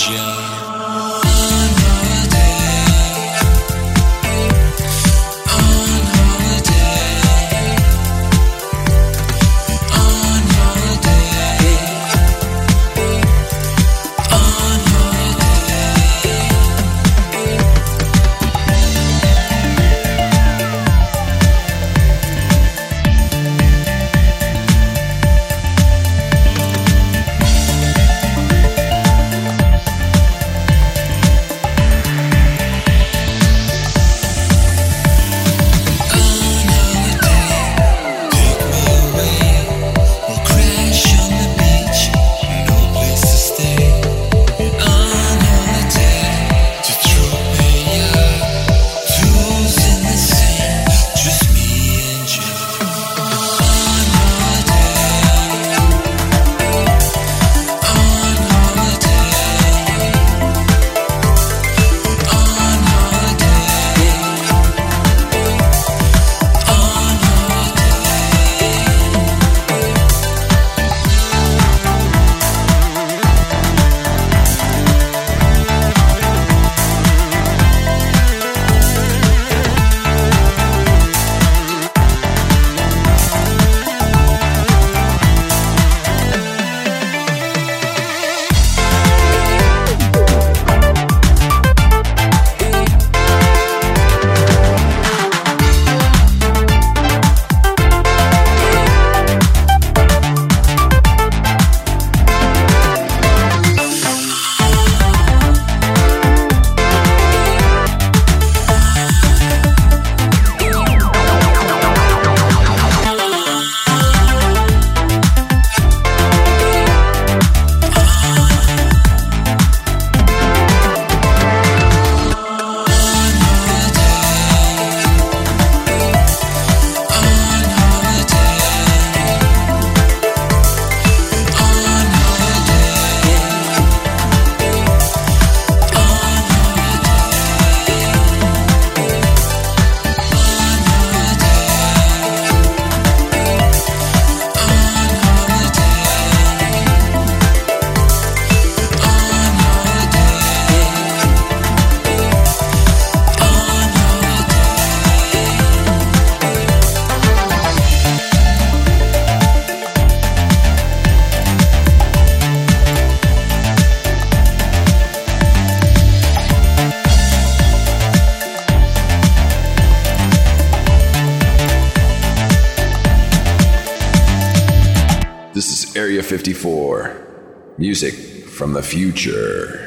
Area 54. Music from the future.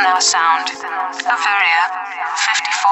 our sound. Of Area 54.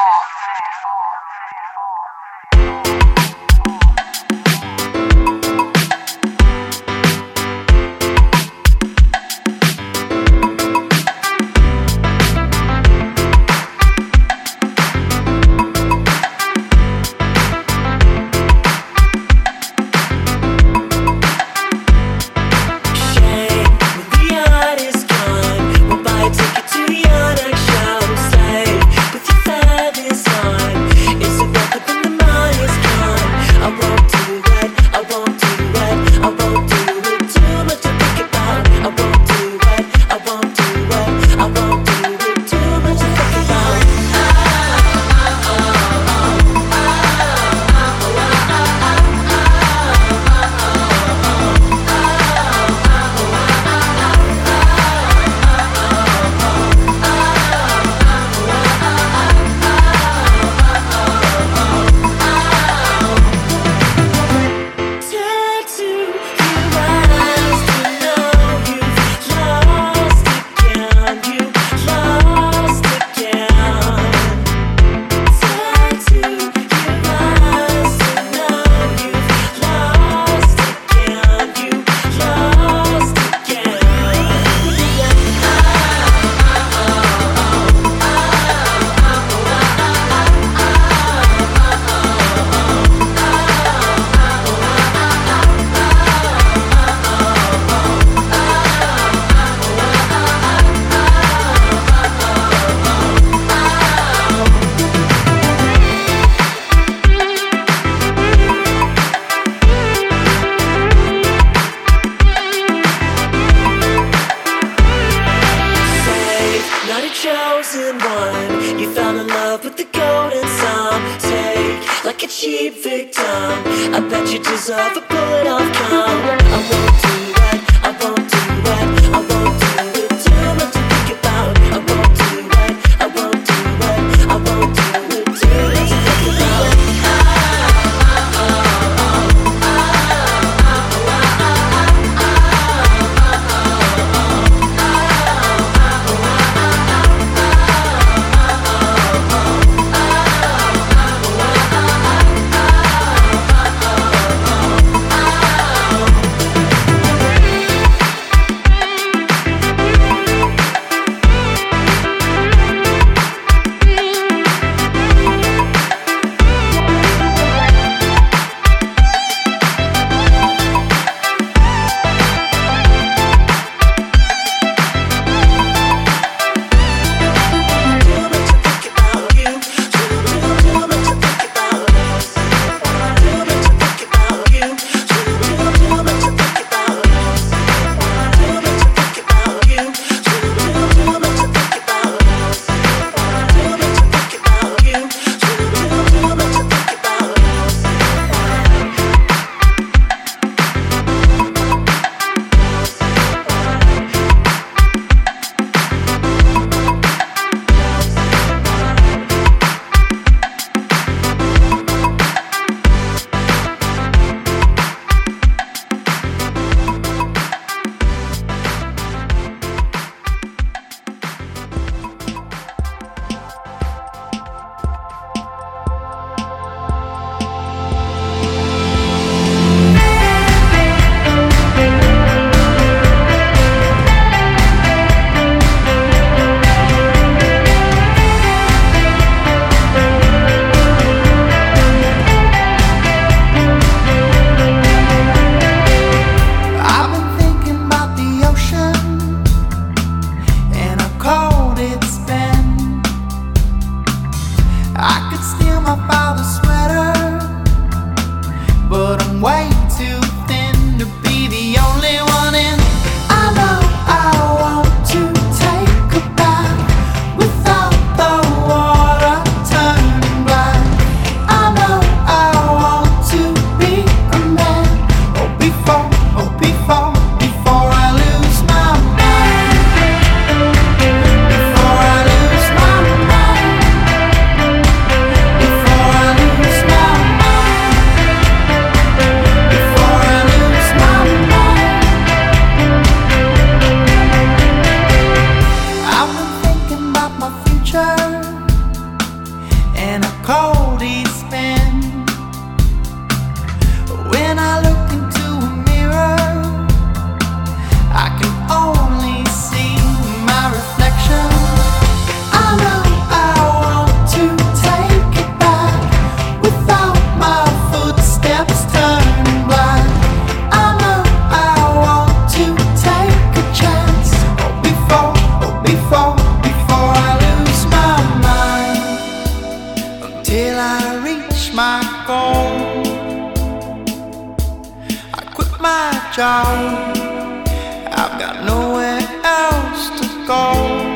job. I've got nowhere else to go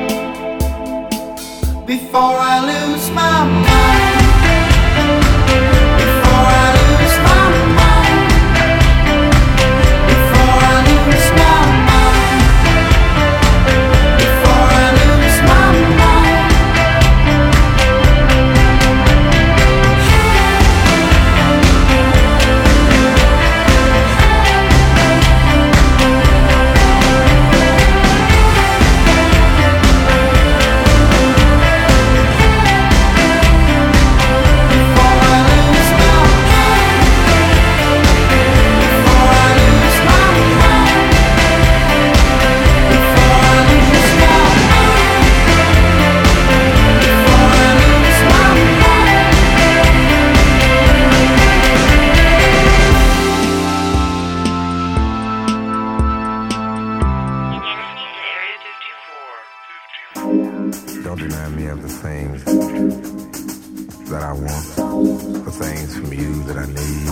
before I lose my mind. Before I lose my mind. Before I lose my mind. Before I lose my mind. Don't deny me of the things that I want, the things from you that I need.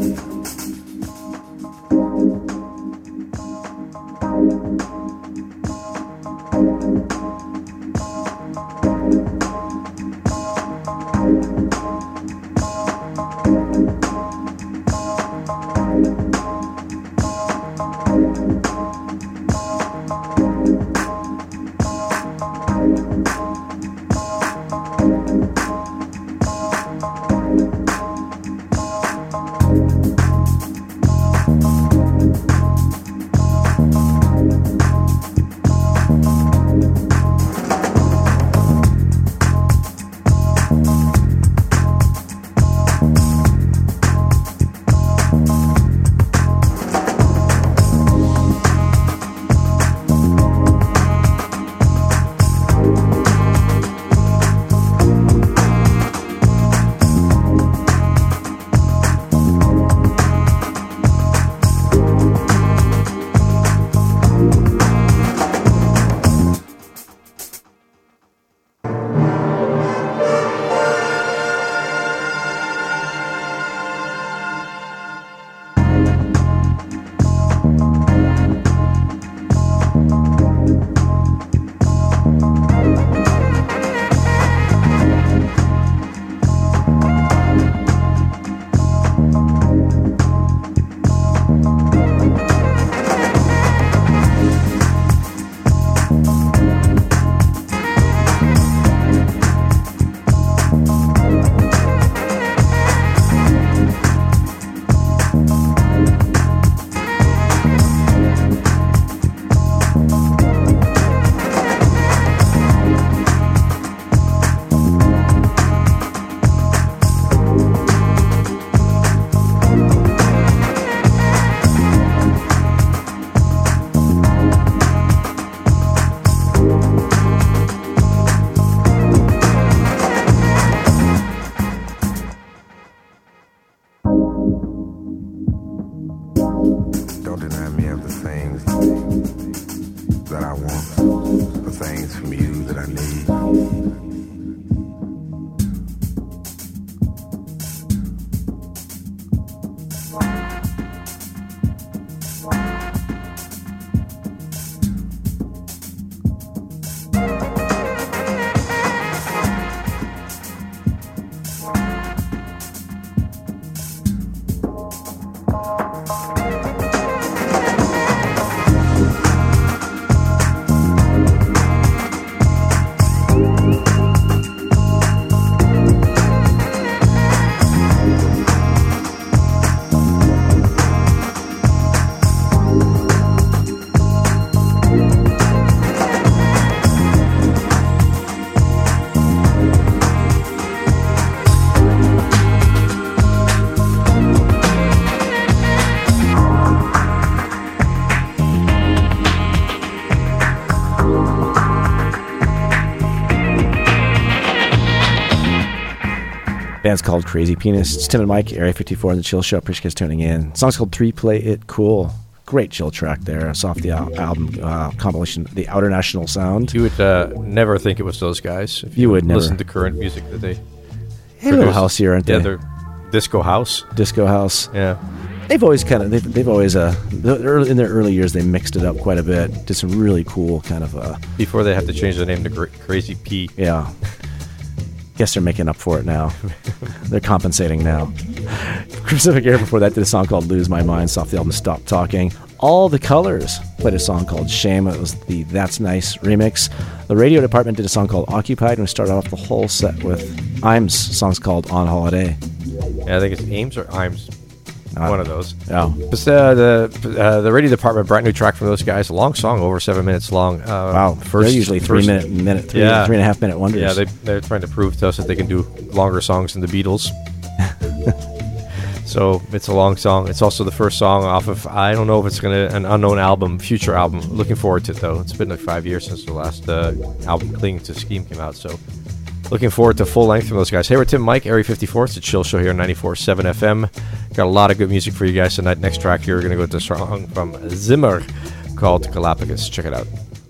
Don't deny me of the things that I want, the things from you that I need. Band's called Crazy Penis. It's Tim and Mike, Area 54 on the Chill Show. Appreciate you guys tuning in. The song's called 3 Play It Cool. Great chill track there. It's off the album compilation, The Outer National Sound. You would never think it was those guys. If you would never listen to current music that they a little house here, aren't they? Yeah, they're disco house. Disco house. Yeah. They've always kind of they've always in their early years they mixed it up quite a bit. Did some really cool kind of Before they have to change the name to Crazy P. yeah. Guess they're making up for it now. They're compensating now. Pacific Air before that did a song called Lose My Mind, off the album Stop Talking. All the Colors played a song called Shame. It was the That's Nice remix. The radio department did a song called Occupied, and we started off the whole set with Imes' songs called On Holiday. Yeah, I think it's Ames or Imes. One of those. Yeah. But the radio department, brand new track from those guys. A long song, over 7 minutes long. Wow. They're usually 3 minute, 3.5 minute wonders. Yeah, they're trying to prove to us that they can do longer songs than the Beatles. So it's a long song. It's also the first song off of, I don't know if it's an unknown album, future album. Looking forward to it though. It's been like 5 years since the last album, Clinging to Scheme, came out. So looking forward to full length from those guys. Hey, we're Tim and Mike, Area 54. It's a chill show here on 94.7 FM. Got a lot of good music for you guys tonight. Next track here, we're going to go to a song from Zimmer called Galapagos. Check it out.